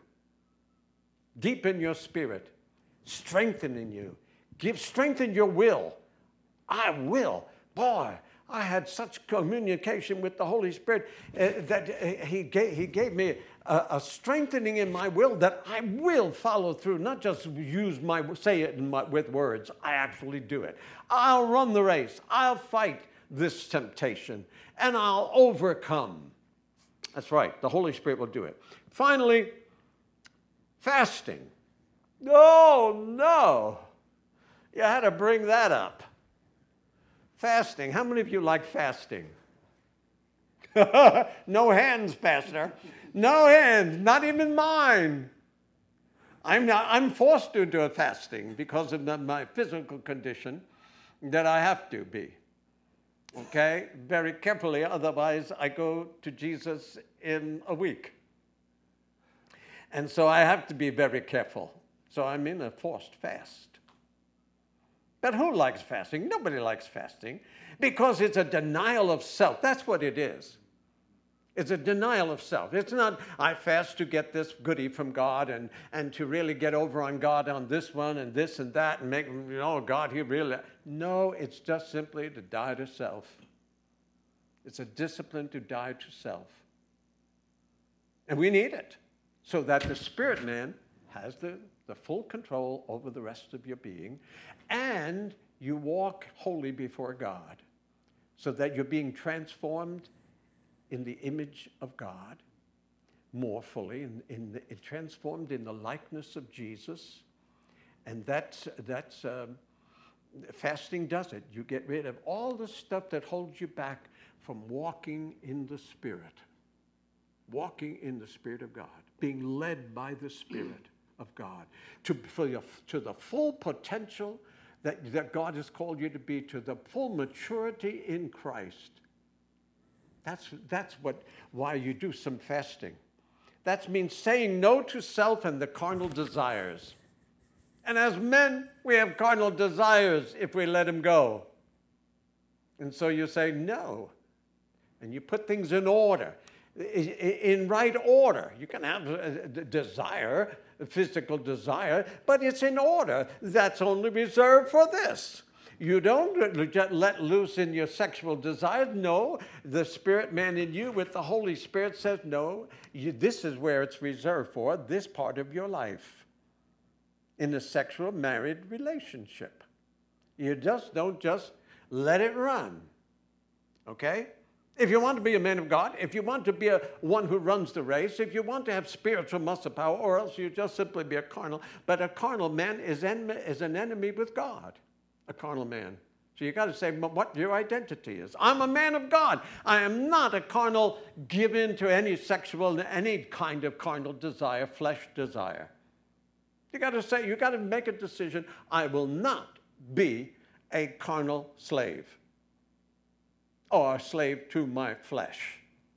deep in your spirit, strengthening you. Give strengthen your will. I will. Boy, I had such communication with the Holy Spirit uh, that uh, he, gave, he gave me a, a strengthening in my will that I will follow through, not just use my, say it in my, with words. I actually do it. I'll run the race. I'll fight this temptation, and I'll overcome. That's right. The Holy Spirit will do it. Finally, fasting. Oh, no. You had to bring that up. Fasting. How many of you like fasting? No hands, Pastor. No hands, not even mine. I'm not, I'm forced to do a fasting because of the, my physical condition that I have to be. Okay? Very carefully, otherwise I go to Jesus in a week. And so I have to be very careful. So I'm in a forced fast. But who likes fasting? Nobody likes fasting because it's a denial of self. That's what it is. It's a denial of self. It's not, I fast to get this goodie from God and, and to really get over on God on this one and this and that and make, you know, God, he really... No, it's just simply to die to self. It's a discipline to die to self. And we need it so that the spirit man has the, the full control over the rest of your being, and you walk holy before God so that you're being transformed in the image of God more fully, in, in the, transformed in the likeness of Jesus. And that's, that's um, fasting does it. You get rid of all the stuff that holds you back from walking in the Spirit. Walking in the Spirit of God. Being led by the Spirit of God. To, for your, to the full potential that, that God has called you to be, to the full maturity in Christ. That's, that's what, why you do some fasting. That means saying no to self and the carnal desires. And as men, we have carnal desires if we let them go. And so you say no. And you put things in order, in right order. You can have a desire, a physical desire, but it's in order. That's only reserved for this. You don't just let loose in your sexual desires. No, the spirit man in you with the Holy Spirit says, no, you, this is where it's reserved for, this part of your life in a sexual married relationship. You just don't just let it run, okay? If you want to be a man of God, if you want to be a one who runs the race, if you want to have spiritual muscle power, or else you just simply be a carnal. But a carnal man is, en- is an enemy with God, a carnal man. So you got to say what your identity is. I'm a man of God. I am not a carnal given to any sexual, any kind of carnal desire, flesh desire. You got to say, you got to make a decision. I will not be a carnal slave. Or a slave to my flesh.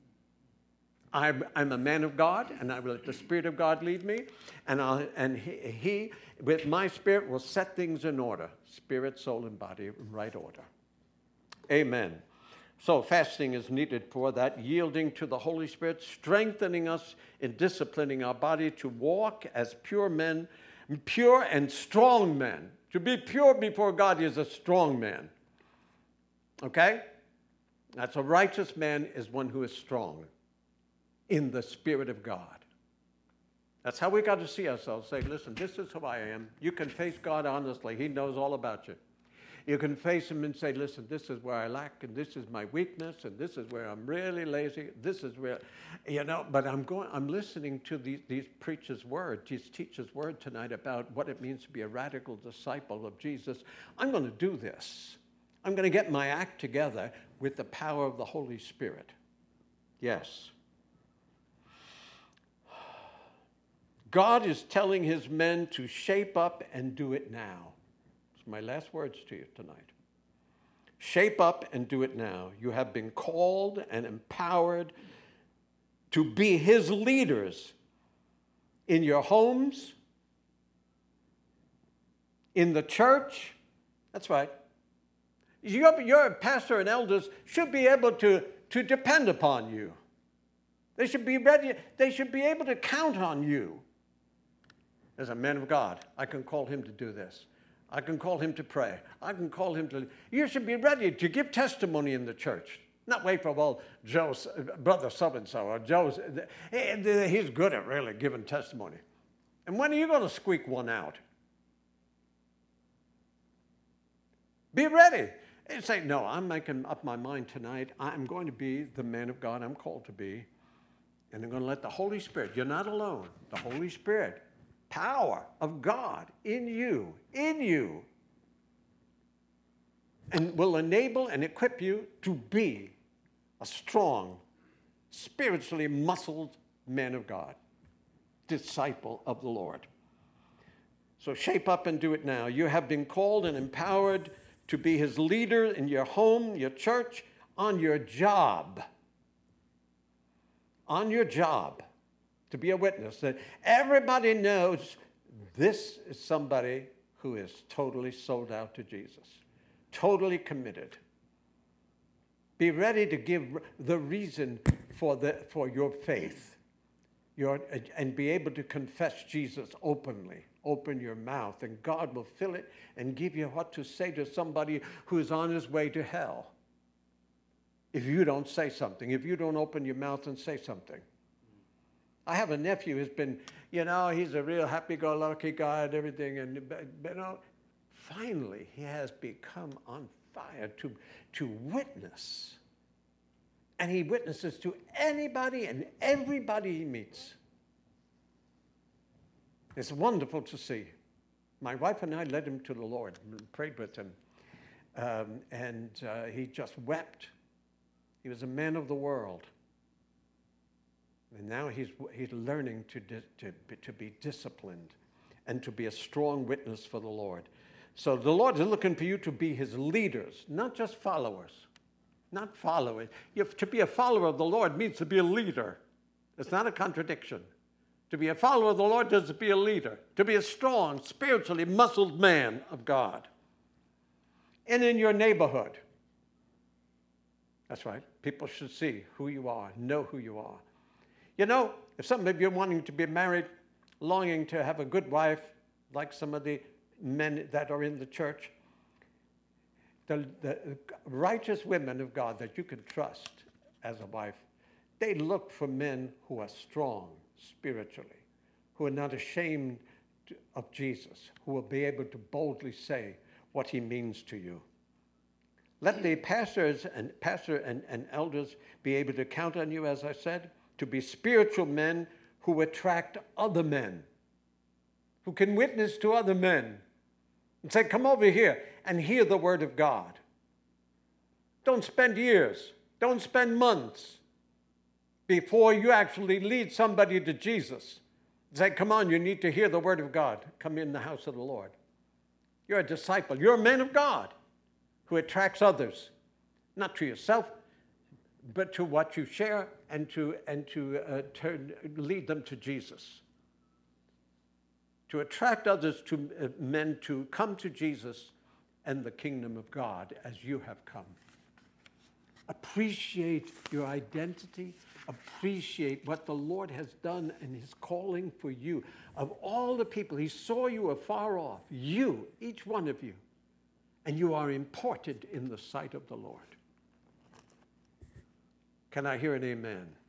I'm, I'm a man of God, and I will let the Spirit of God lead me, and, I'll, and he, he, with my Spirit, will set things in order. Spirit, soul, and body in right order. Amen. So fasting is needed for that, yielding to the Holy Spirit, strengthening us in disciplining our body to walk as pure men, pure and strong men. To be pure before God is a strong man. Okay? That's a righteous man is one who is strong in the Spirit of God. That's how we got to see ourselves. Say, listen, this is who I am. You can face God honestly. He knows all about you. You can face him and say, listen, this is where I lack, and this is my weakness, and this is where I'm really lazy. This is where, you know, but I'm going, I'm listening to these, these preachers' word, these teachers' word tonight about what it means to be a radical disciple of Jesus. I'm going to do this. I'm going to get my act together with the power of the Holy Spirit. Yes. God is telling his men to shape up and do it now. It's my last words to you tonight. Shape up and do it now. You have been called and empowered to be his leaders in your homes, in the church. That's right. Your, your pastor and elders should be able to, to depend upon you. They should be ready. They should be able to count on you. As a man of God, I can call him to do this. I can call him to pray. I can call him to... You should be ready to give testimony in the church. Not wait for, well, Joe's brother so-and-so, or Joe's... He's good at really giving testimony. And when are you going to squeak one out? Be ready. And say, no, I'm making up my mind tonight. I'm going to be the man of God I'm called to be. And I'm going to let the Holy Spirit, you're not alone, the Holy Spirit, power of God in you, in you, and will enable and equip you to be a strong, spiritually muscled man of God, disciple of the Lord. So shape up and do it now. You have been called and empowered to be his leader in your home, your church, on your job. On your job, to be a witness that everybody knows this is somebody who is totally sold out to Jesus, totally committed. Be ready to give the reason for, the, for your faith, your, and be able to confess Jesus openly. Open your mouth, and God will fill it and give you what to say to somebody who is on his way to hell. If you don't say something, if you don't open your mouth and say something. I have a nephew who's been, you know, he's a real happy-go-lucky guy and everything, and, you know, finally he has become on fire to, to witness. And he witnesses to anybody and everybody he meets. It's wonderful to see. My wife and I led him to the Lord, prayed with him, um, and uh, he just wept. He was a man of the world. And now he's, he's learning to, di- to, to be disciplined and to be a strong witness for the Lord. So the Lord is looking for you to be his leaders, not just followers. Not followers. You have, to be a follower of the Lord means to be a leader. It's not a contradiction. To be a follower of the Lord is to be a leader. To be a strong, spiritually muscled man of God. And in your neighborhood. That's right. People should see who you are, know who you are. You know, if some of you are wanting to be married, longing to have a good wife, like some of the men that are in the church, the, the righteous women of God that you can trust as a wife, they look for men who are strong spiritually, who are not ashamed of Jesus, who will be able to boldly say what he means to you. Let the pastors and pastor and, and elders be able to count on you, as I said, to be spiritual men who attract other men, who can witness to other men and say, come over here and hear the word of God. Don't spend years, don't spend months before you actually lead somebody to Jesus. Say, come on, you need to hear the word of God. Come in the house of the Lord. You're a disciple. You're a man of God who attracts others, not to yourself, but to what you share and to, and to uh, turn, lead them to Jesus. To attract others, to uh, men to come to Jesus and the kingdom of God as you have come. Appreciate your identity. Appreciate what the Lord has done and his calling for you. Of all the people, he saw you afar off, you, each one of you, and you are important in the sight of the Lord. Can I hear an amen?